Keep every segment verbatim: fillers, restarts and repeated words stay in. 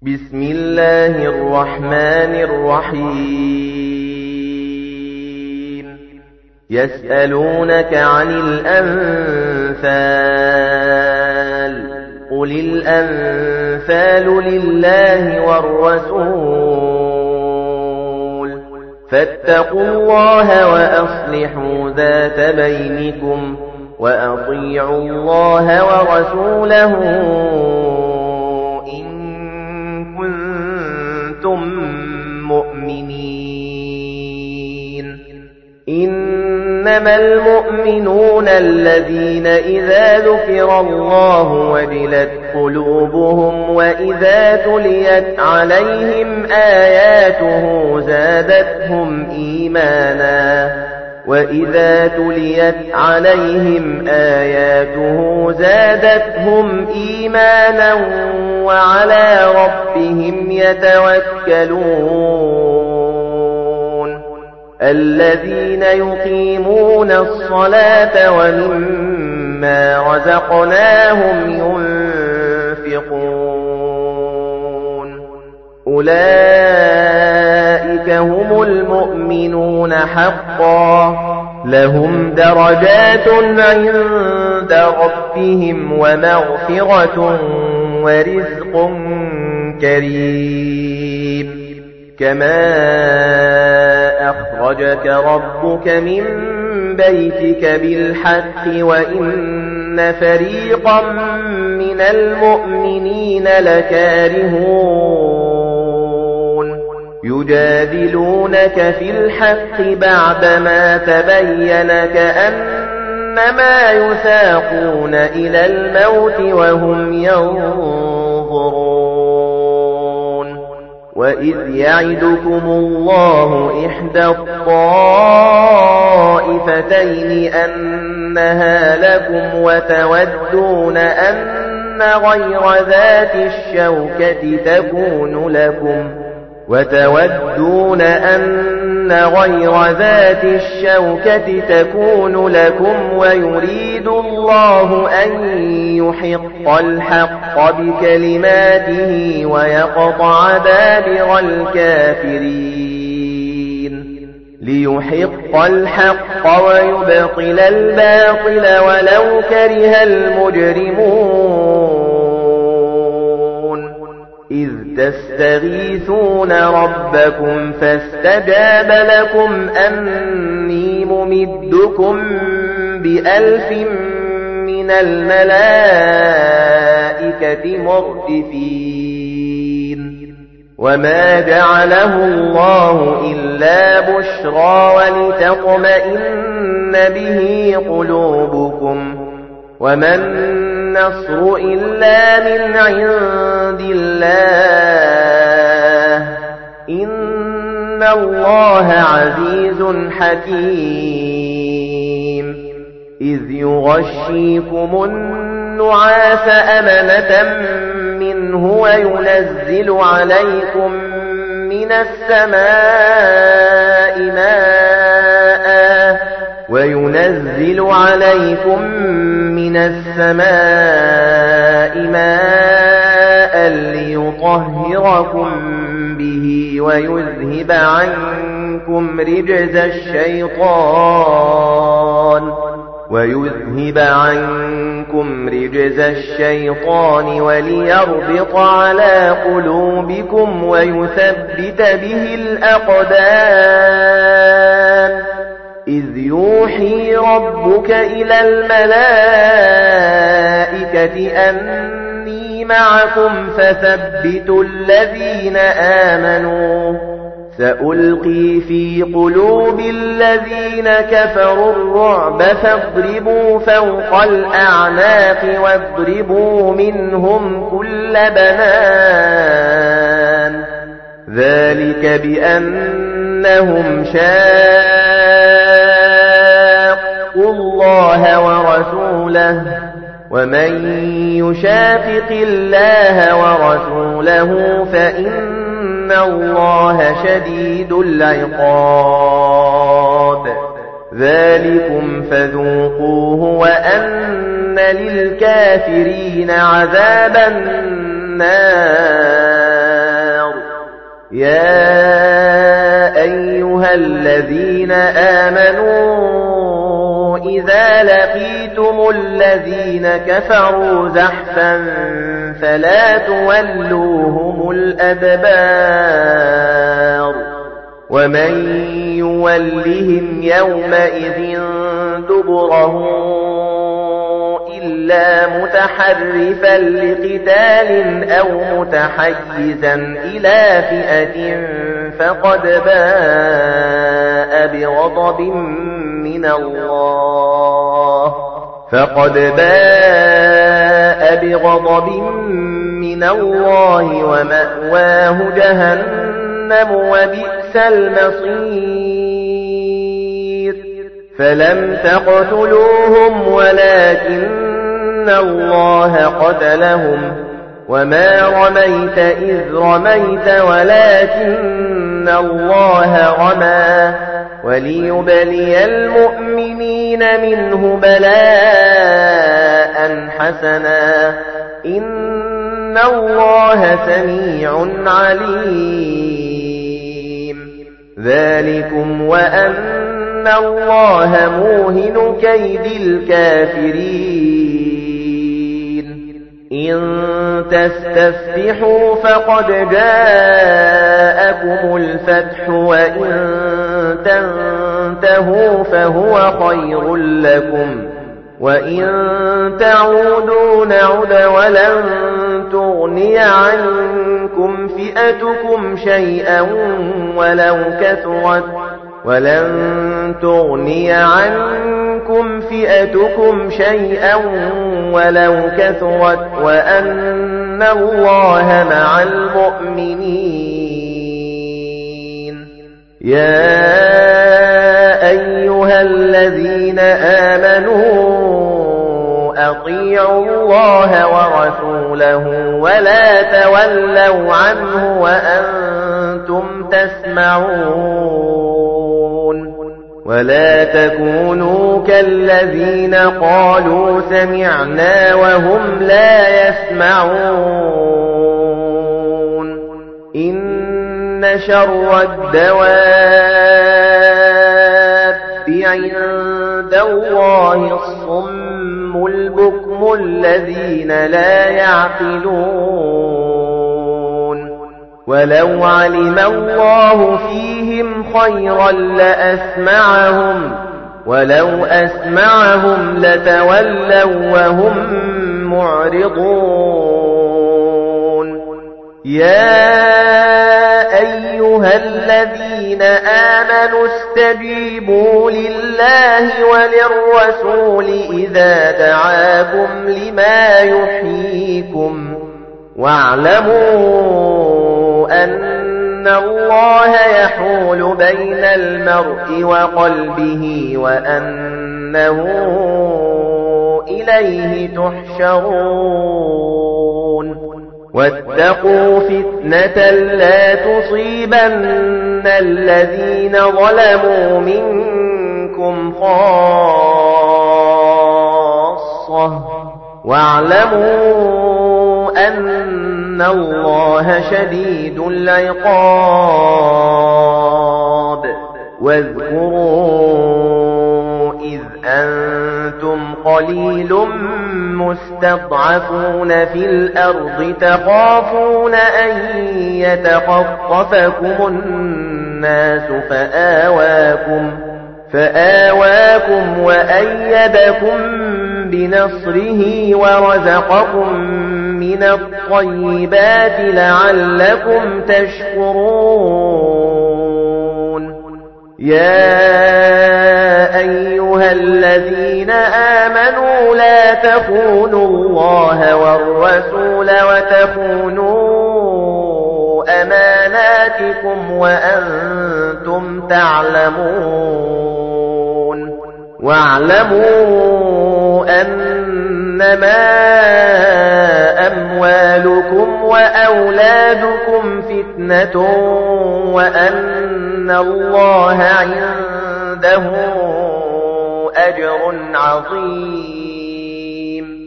بسم الله الرحمن الرحيم يسألونك عن الأنفال قل الأنفال لله والرسول فاتقوا الله وأصلحوا ذات بينكم وأطيعوا الله ورسوله مؤمنين إنما المؤمنون الذين إذا ذكر الله وجلت قلوبهم وإذا تليت عليهم آياته زادتهم إيمانا وإذا تليت عليهم آياته زادتهم إيمانا وعلى ربهم يتوكلون الذين يقيمون الصلاة ومما رزقناهم ينفقون أولئك هم المؤمنون حقا لهم درجات عند ربهم ومغفرة ورزق كريم كما أخرجك ربك من بيتك بالحق وإن فريقا من المؤمنين لكارهون يجادلونك في الحق بعدما تبين كأنما يساقون إلى الموت وهم ينظرون وإذ يعدكم الله إحدى الطائفتين أنها لكم وتودون أن غير ذات الشوكة تكون لكم وتودون أن غير ذات الشوكة تكون لكم ويريد الله أن يحق الحق بكلماته ويقطع دابر الكافرين ليحق الحق ويبطل الباطل ولو كره المجرمون إذ تستغيثون ربكم فاستجاب لكم أني ممدكم بألف من الملائكة مردفين وما جعله الله إلا بشرى ولتطمئن به قلوبكم وما النصر إلا من عند الله إن الله عزيز حكيم إذ يغشيكم النعاس أمنة منه وينزل عليكم من السماء ماء وينزل عليكم من السماء ماء ليطهركم به ويذهب عنكم رجز الشيطان ويذهب عنكم رجز الشيطان وليربط على قلوبكم ويثبت به الأقدام إذ يوحي ربك إلى الملائكة أني معكم فثبتوا الذين آمنوا سألقي في قلوب الذين كفروا الرعب فاضربوا فوق الأعناق واضربوا منهم كل بنان ذلك بأنهم شاقوا الله ورسوله ومن يشاقق الله ورسوله فإن إن الله شديد العقاب ذلكم فذوقوه وأن للكافرين عذاب النار يا أيها الذين آمنوا إذا لقيتم الذين كفروا زحفا فلا تولوهم الأدبار ومن يولهم يومئذ دبره إلا متحرفا لقتال أو متحيزا إلى فئة فقد باء بغضب من الله فقد باء بغضب من الله ومأواه جهنم وبئس المصير فلم تقتلوهم ولكن الله قتلهم وما رميت إذ رميت ولكن الله رمى وليبلي المؤمنين منه بلاء حسنا إن الله سميع عليم ذلكم وأن الله موهن كيد الكافرين إن تستفتحوا فقد جاءكم الفتح وإن تنتهوا فهو خير لكم وإن تعودوا نعد ولن تغني عنكم فئتكم شيئا ولو كثرت ولن تغني عنكم فئتكم شيئا ولو كثرت وأن الله مع المؤمنين يا أيها الذين آمنوا أطيعوا الله ورسوله ولا تولوا عنه وأنتم تسمعون ولا تكونوا كالذين قالوا سمعنا وهم لا يسمعون إن شر الدواب عند الله الصم البكم الذين لا يعقلون ولو علم الله فيهم خيرا لأسمعهم ولو أسمعهم لتولوا وهم معرضون يا أيها الذين آمنوا استجيبوا لله وللرسول إذا دعاكم لما يحييكم واعلموا أن الله يحول بين المرء وقلبه وأنه إليه تحشرون واتقوا فتنة لا تصيبن الذين ظلموا منكم خاصة واعلموا أن الله شديد العقاب واذكروا إذ أنتم قليل مستضعفون في الأرض تخافون أن يتخطفكم الناس فآواكم فآواكم وأيدكم بنصره ورزقكم من الطيبات لعلكم تشكرون يا أيها الذين آمنوا لا تخونوا الله والرسول وتخونوا أماناتكم وأنتم تعلمون واعلموا أنما أموالكم وأولادكم فتنة وأن الله عنده أجر عظيم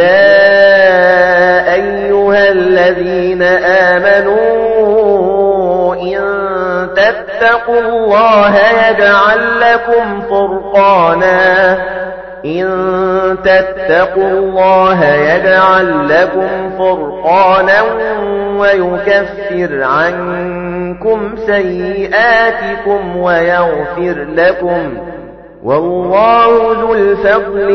يا أيها الذين آمنوا تتقوا الله يجعل لكم فرقانا إن تتقوا الله يجعل لكم فرقانا ويكفر عنكم سيئاتكم ويغفر لكم والله ذو الفضل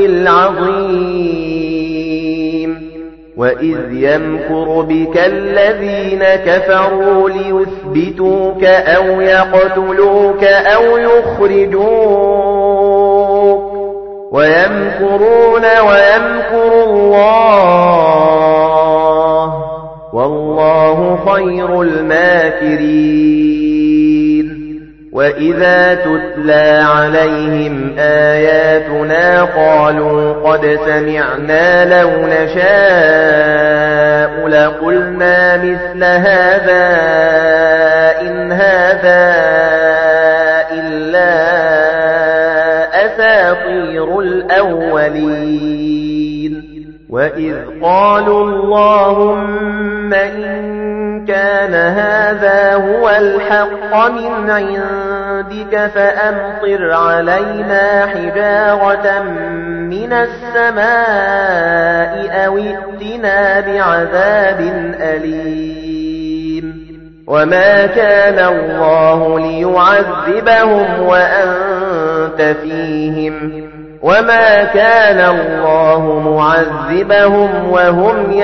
العظيم وإذ يمكر بك الذين كفروا ليثبتوك أو يقتلوك أو يخرجوك ويمكرون ويمكر الله والله خير الماكرين وإذا تتلى عليهم آياتنا قالوا قد سمعنا لو نشاء لقلنا مثل هذا إن هذا إلا أساطير الأولين وإذ قالوا اللهم إن كان هذا هو الحق من عندك فأمطر علينا حجارة من السماء أو ائتنا بعذاب أليم وما كان الله ليعذبهم وأنت فيهم وما كان الله معذبهم وهم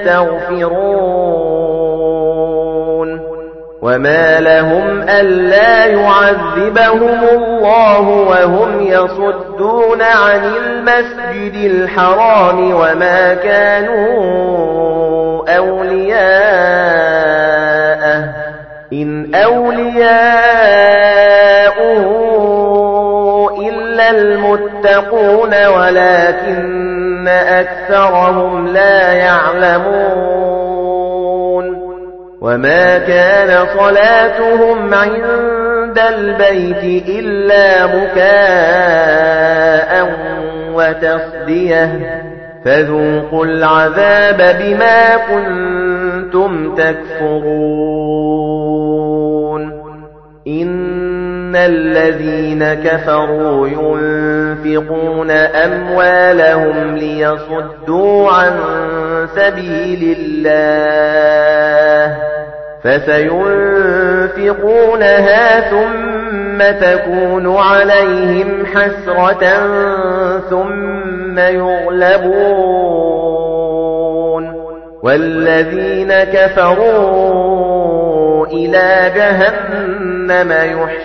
يستغفرون وما لهم ألا يعذبهم الله وهم يصدون عن المسجد الحرام وما كانوا أولياءه إن أولياؤه إلا المتقون ولكن أكثرهم لا يعلمون وما كان صلاتهم عند البيت إلا مكاء وتصدية فذوقوا العذاب بما كنتم تكفرون إن الذين كفروا ينفقون أموالهم ليصدوا عن سبيل الله فسينفقونها ثم تكون عليهم حسرة ثم يغلبون والذين كفروا إلى جهنم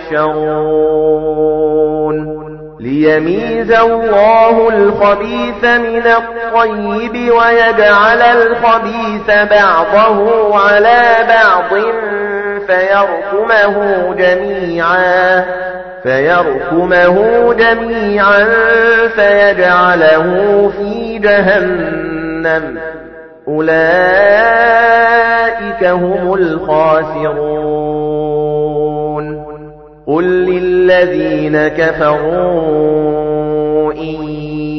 يحشرون ليميز الله الخبيث من الطيب ويجعل الخبيث بعضه على بعض فيركمه جميعا فيركمه جميعا فيجعله في جهنم أولئك هم الخاسرون قل للذين كفروا إن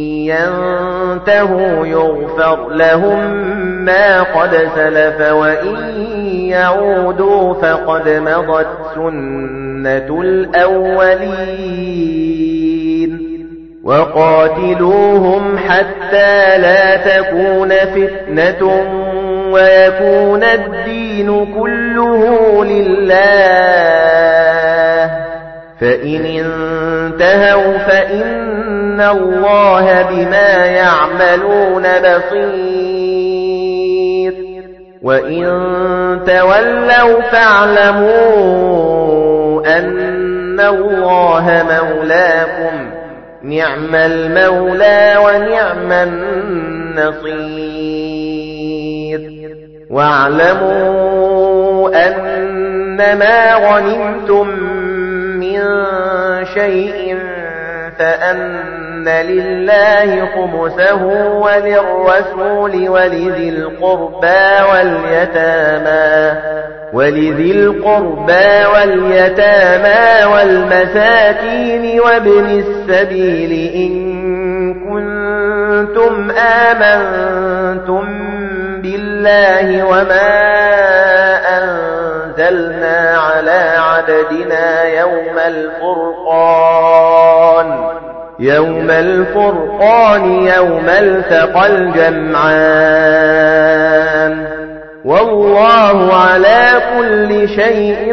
ينتهوا يغفر لهم ما قد سلف وإن يعودوا فقد مضت سنة الأولين وقاتلوهم حتى لا تكون فتنة ويكون الدين كله لله فإن انتهوا فإن الله بما يعملون بصير وإن تولوا فاعلموا أن الله مولاكم نعم المولى ونعم النصير واعلموا أنما غنمتم من شيء فأن لله خمسه وللرسول ولذي القربى واليتامى ولذي القربى واليتامى والمساكين وابن السبيل إن كنتم آمنتم بالله وما أنزل أنزلنا على عبدنا يوم الفرقان يوم الفرقان يوم التقى الجمعان والله على كل شيء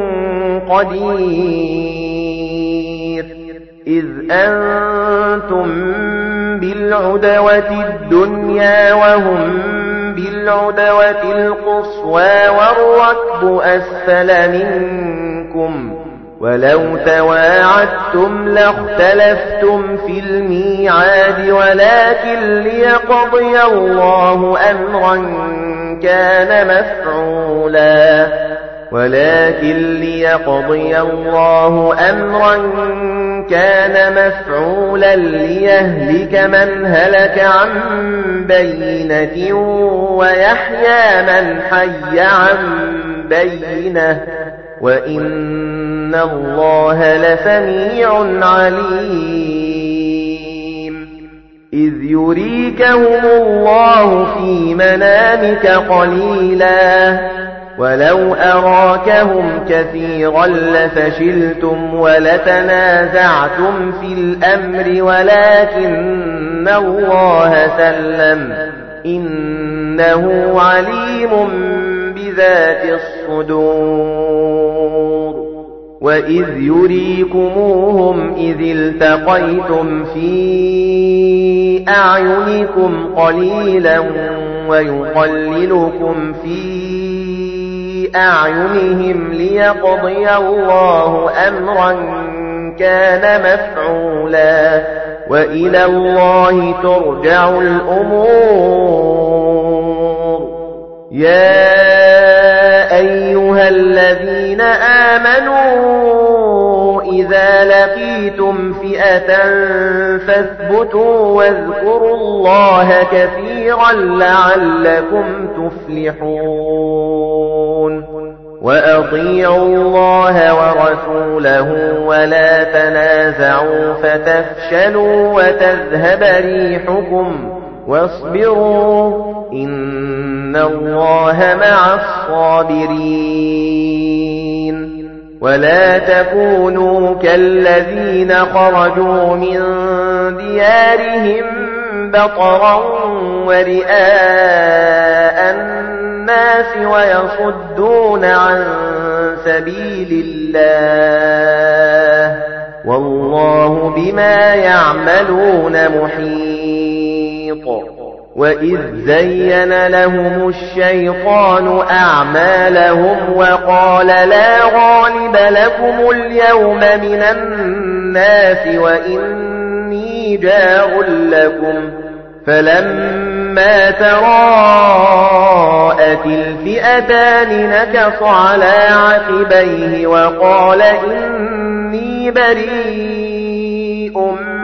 قدير إذ أنتم بالعدوة الدنيا وهم بالعدوة القصوى والركب أسفل منكم ولو تواعدتم لاختلفتم في الميعاد ولكن ليقضي الله أمرا كان مفعولا ولكن ليقضي الله أمرا كان مفعولا ليهلك من هلك عن بينة ويحيى من حي عن بينة وإن الله لسميع عليم إذ يريكهم الله في منامك قليلا ولو أراكهم كثيرا لفشلتم ولتنازعتم في الأمر ولكن الله سلم إنه عليم بذات الصدور وإذ يريكموهم إذ التقيتم في أعينكم قليلا ويقللكم في أعينهم ليقضي الله أمرا كان مفعولا وإلى الله ترجع الأمور يا أيها الذين آمنوا إذا لقيتم فئة فاثبتوا واذكروا الله كثيرا لعلكم تفلحون وأطيعوا الله ورسوله ولا تنازعوا فتفشلوا وتذهب ريحكم واصبروا إن الله مع الصابرين ولا تكونوا كالذين خرجوا من ديارهم بطرا ورئاء الناس ويصدون عن سبيل الله والله بما يعملون محيط وإذ زين لهم الشيطان أعمالهم وقال لا غالب لكم اليوم من الناس وإني جار لكم فلما تراءت الفئتان نكص على عقبيه وقال إني بريء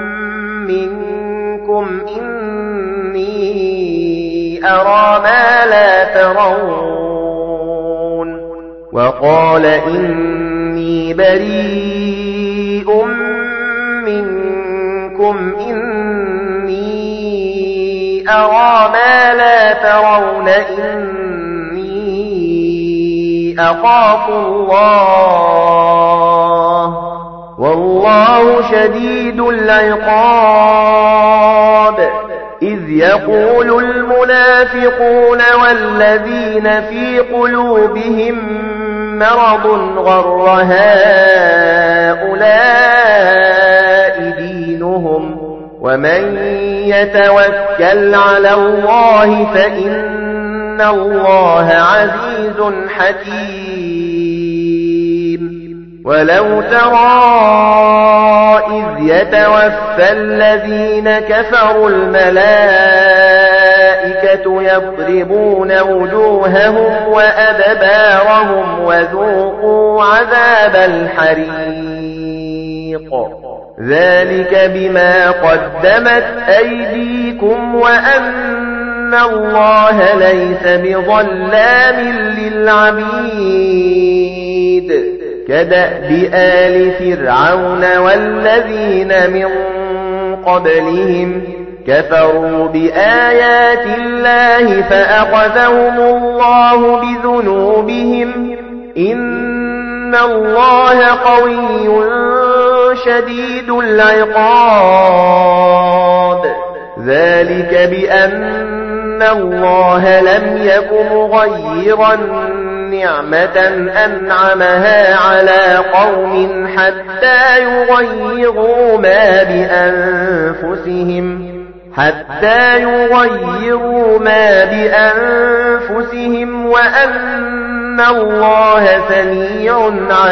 منكم إني أرى ما لا ترون وقال إني بريء منكم إني أرى ما لا ترون إني أخاف الله والله شديد العقاب إذ يقول المنافقون والذين في قلوبهم مرض غر هؤلاء دينهم ومن يتوكل على الله فإن الله عزيز حكيم ولو ترى إذ يتوفى الذين كفروا الملائكة يضربون وجوههم وأدبارهم وذوقوا عذاب الحريق ذلك بما قدمت أيديكم وأن الله ليس بظلام للعبيد كدأب آل فرعون والذين من قبلهم كفروا بآيات الله فأخذهم الله بذنوبهم إن الله قوي شديد العقاب ذلك بأن الله لم يكن مغيرا نعمة أنعمها على قوم حتى يغيروا ما بأنفسهم حتى يغيروا ما بأنفسهم وأن الله سميع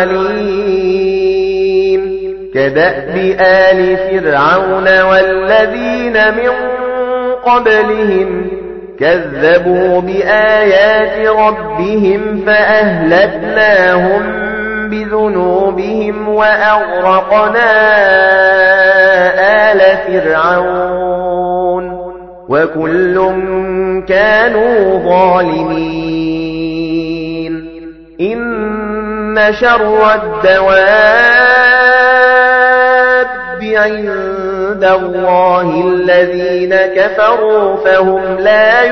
عليم كدأب آل فرعون والذين من قبلهم كذبوا بآيات ربهم فأهلكناهم بذنوبهم وأغرقنا آل فرعون وكل كانوا ظالمين إن شر الدواب عند الله الذين كفروا فهم لا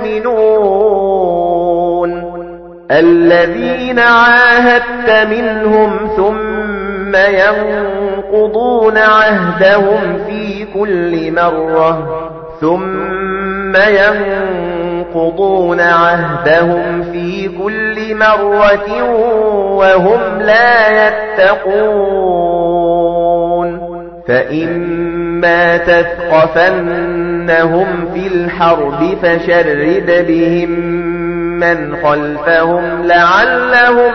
يؤمنون الذين عاهدت منهم ثم ينقضون عهدهم في كل مرة ثم ينقضون عهدهم في كل مرة وهم لا يتقون فإما تثقفنهم في الحرب فشرد بهم من خلفهم لعلهم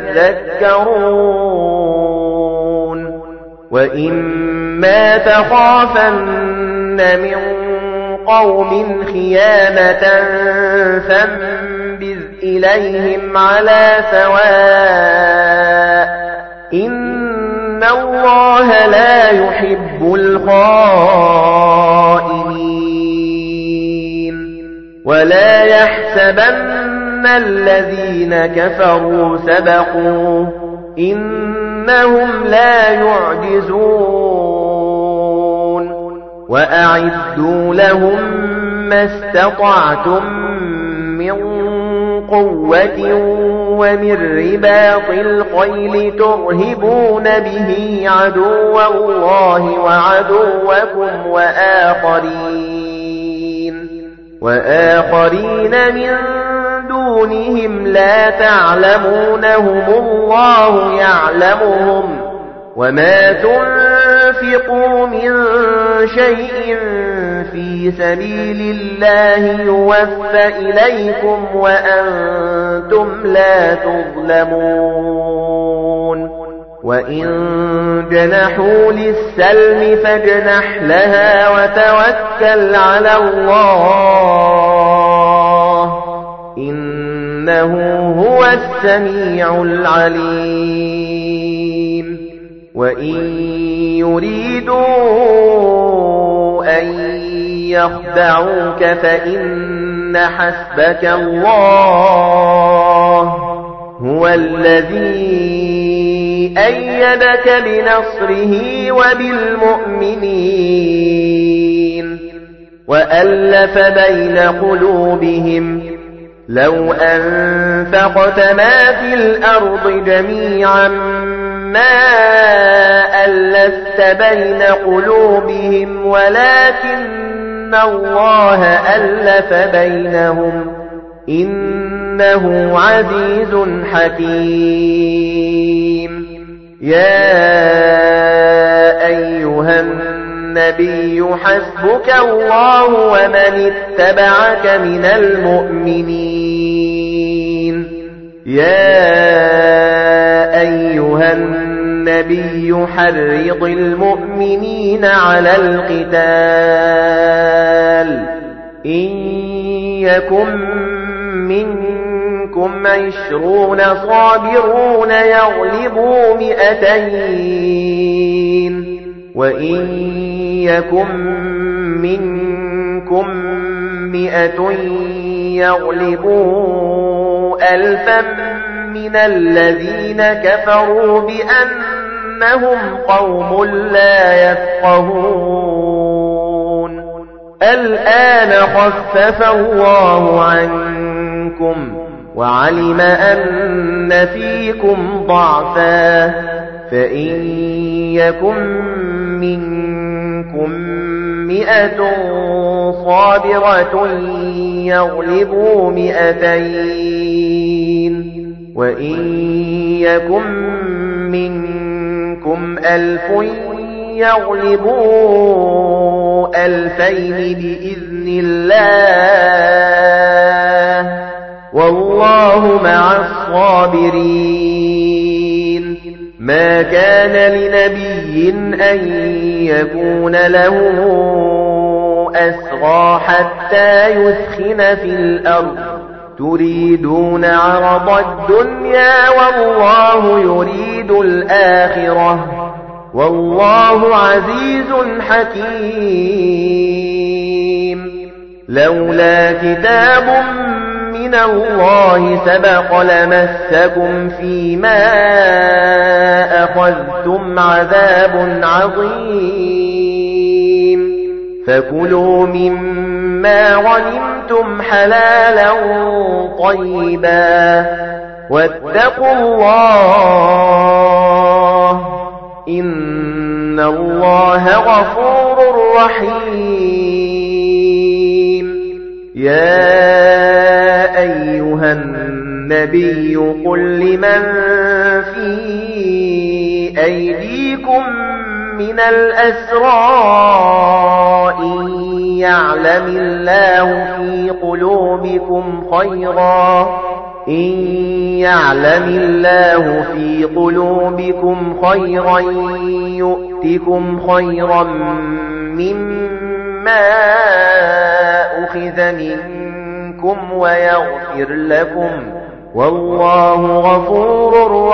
يذكرون وإما تخافن من قوم خيانة فانبذ إليهم على سواء إن الله لا يحب الخائنين ولا يحسبن الذين كفروا سبقوا إنهم لا يعجزون وأعدوا لهم ما استطعتم من قوة ومن رباط الخيل ترهبون به عدو الله وعدوكم وآخرين وآخرين من دونهم لا تعلمونهم الله يعلمهم وما تنفقوا من شيء في سبيل الله يوفى إليكم وأنتم لا تظلمون وإن جنحوا للسلم فاجنح لها وتوكل على الله إنه هو السميع العليم وإن يريدوا أن يخدعوك فإن حسبك الله هو الذي أيدك بنصره وبالمؤمنين وألف بين قلوبهم لو أنفقت ما في الأرض جميعا ما ألفت بين قلوبهم ولكن الله ألف بينهم إنه عزيز حكيم يا أيها النبي حسبك الله ومن اتبعك من المؤمنين يا أيها النبي حرض المؤمنين على القتال إن يكن منكم عشرون صابرون يغلبوا مئتين وإن يكن منكم مئة يغلبوا ألفا من الذين كفروا بأنهم قوم لا يفقهون الآن خفف الله عنكم وعلم أن فيكم ضعفا فإن يكن منكم مئة صابرة يغلبوا مئتين وإن يكن منكم ألف يغلبوا ألفين بإذن الله والله مع الصابرين. ما كان لنبي أن يكون له أسرى حتى يثخن في الأرض تريدون عرض الدنيا والله يريد الآخرة والله عزيز حكيم. لولا كتاب من الله سبق لمسكم فيما أخذتم عذاب عظيم فكلوا مما غنمتم حلالا طيبا واتقوا الله إن الله غفور رحيم. يا أيها النبي قل لمن في أيديكم من الأسرى إن يعلم الله في قلوبكم خيرا إن يعلم الله في قلوبكم خيرا يؤتكم خيرا مما أخذ منكم ويغفر لكم والله غفور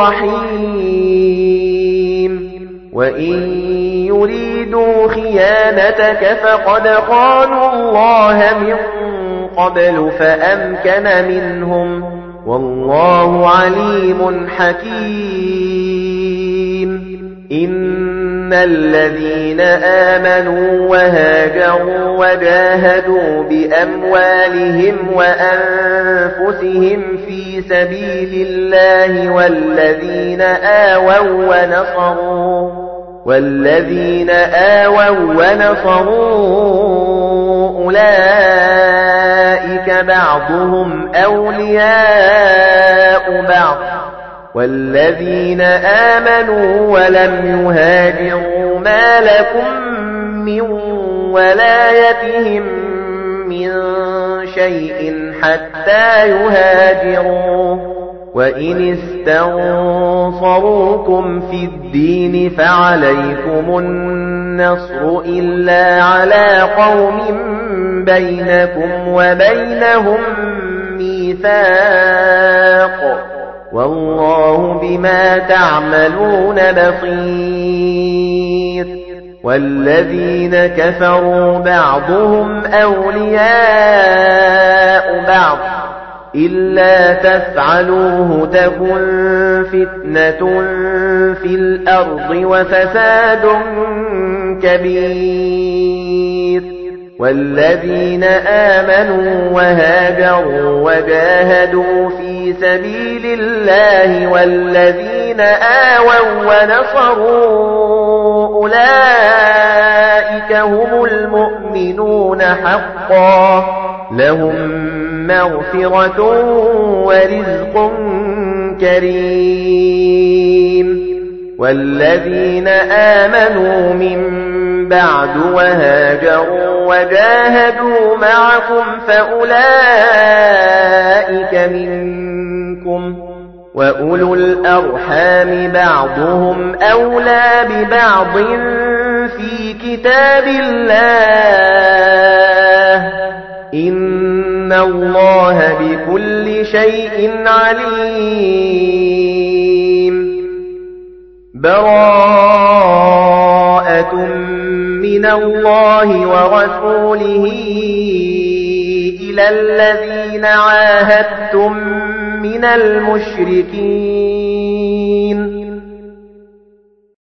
رحيم. وإن يريدوا خيانتك فقد خانوا الله من قبل فأمكن منهم والله عليم حكيم. إن الذين آمنوا وهاجروا وجاهدوا بأموالهم وأنفسهم في سبيل الله والذين آووا ونصروا والذين آووا ونصروا أولئك بعضهم أولياء بعض والذين آمنوا ولم يهاجروا ما لكم من ولايتهم من شيء حتى يهاجروا وإن استنصروكم في الدين فعليكم النصر إلا على قوم بينكم وبينهم ميثاق والله بما تعملون بصير. والذين كفروا بعضهم أولياء بعض إلا تفعلوه تكن فتنة في الأرض وفساد كبير. والذين آمنوا وهاجروا وجاهدوا في سبيل الله والذين آووا ونصروا أولئك هم المؤمنون حقا لهم مغفرة ورزق كريم. والذين آمنوا من بعد وهاجروا وجاهدوا معكم فأولئك منكم وأولو الأرحام بعضهم أولى ببعض في كتاب الله إن الله بكل شيء عليم. براءة من الله ورسوله إلى الذين عاهدتم من المشركين